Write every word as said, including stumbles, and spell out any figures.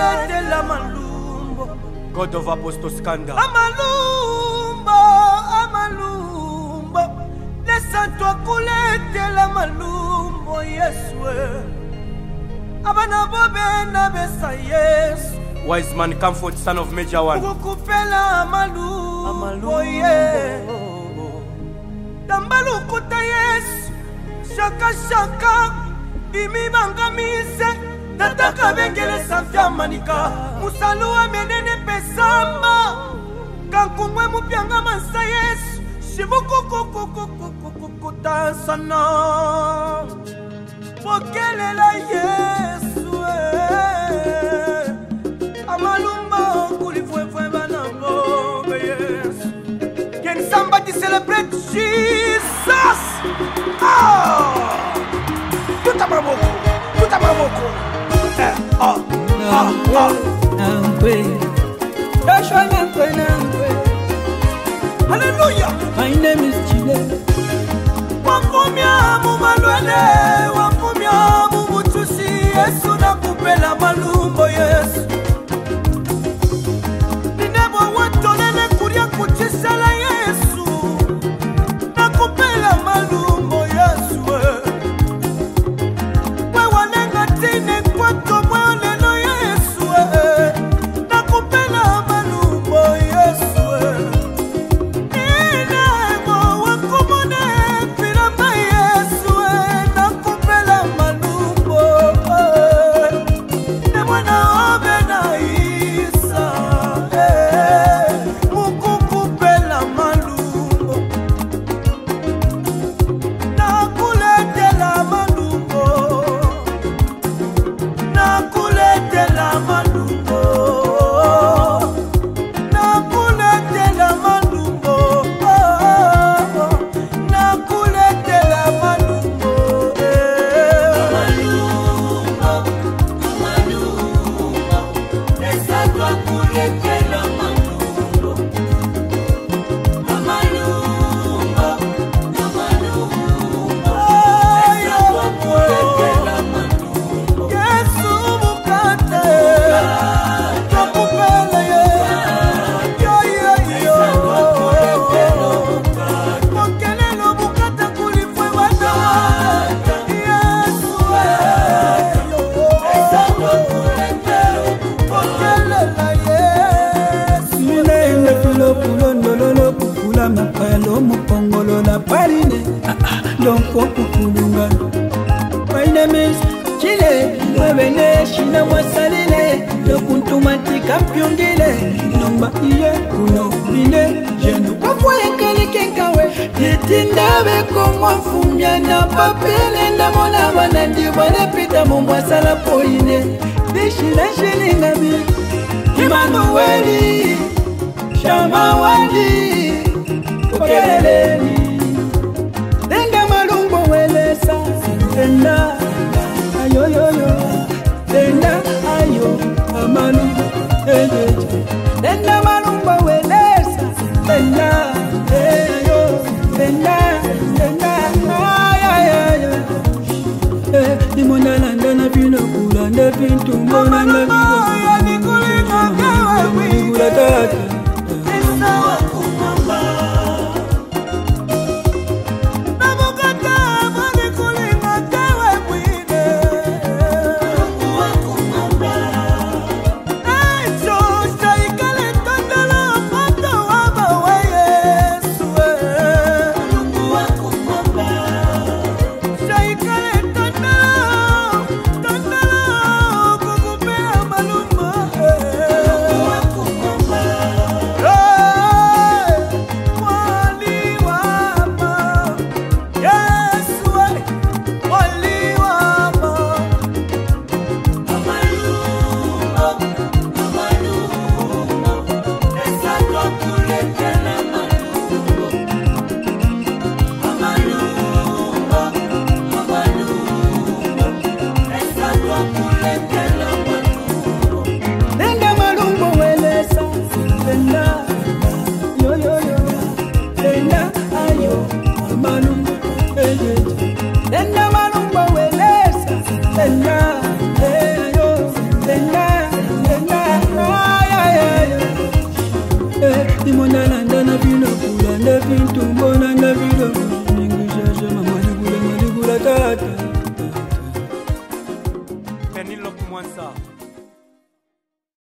kulete la malumbo. God of Apostle Scandal. Amalumbo, amalumbo. Laisse-toi kulete la malumbo, Yeswe. Abana bobe na besa Yesu. Wise man Comfort, son of Major One. Ukupela amalumbo, yeah. Tambalu kuta Yesu. Shaka shaka. Bimi bangamise. Nataka bengele safya manika. Musalua menene pesamba. Kankumwe mupianga mansa Yesu. Shibuku kuku kuku kuku kuta sana. Pokele la Yesu. Amalumba kulifwefwe banambo. Yes. Can somebody celebrate Jesus? Oh! Tuta maboko. Tuta maboko. Eh, oh. Ah, ah. Hallelujah. My name is Chile. Wakumya mumalwele, wakumya mumutusi. Yesu nakupela malumbo Yesu. Ninebo watolele kuria kuchisala Yesu. Nakupela malumbo Yesu. Wewe lenga tine kwato mwalelo Yesu. Nakupela malumbo Yesu. Ninebo wakumune pilamba Yesu. Nakupela malumbo. Nemwana obe na Isa. Mukukupela malumbo. Nakuletela malumbo. Nakuletela malumbo. Nakuletela malumbo. Nakuletela malumbo. Laisse-toi kuletela malumbo. Amalumbo, amalumbo. Laisse-toi kuletela malumbo. Yesu mukate. Nakupela ye. Yo, yo, yo. Mokelelo mukate kulifwe wana. Yesu, laisse-toi kuletela. Mokelela Yesu. Mune le pulo pulo nololo kukula mapalo mupongolo la parine. Donc kukulunga. My name is Chile. Mwebene shina wasalile. Lokuntumati kampiongile. Nomba iye kuno mine. Jenu kwa ekele kenkawe. Yetindabe komwa fumya na papele. Ndamona wanandi wanapita mumwasala poine. Deshina shelinga mi. Emmanueli, Shamawali, Okeleli, Denda malumbo welesa, Denda, ayo yo yo, Denda ayo, amalumbo, ejeje, Denda malumbo welesa, Denda, ayo, Denda, Denda, ay ay ay, eh, dimona landa na vino kula na vintu mona na vino. monali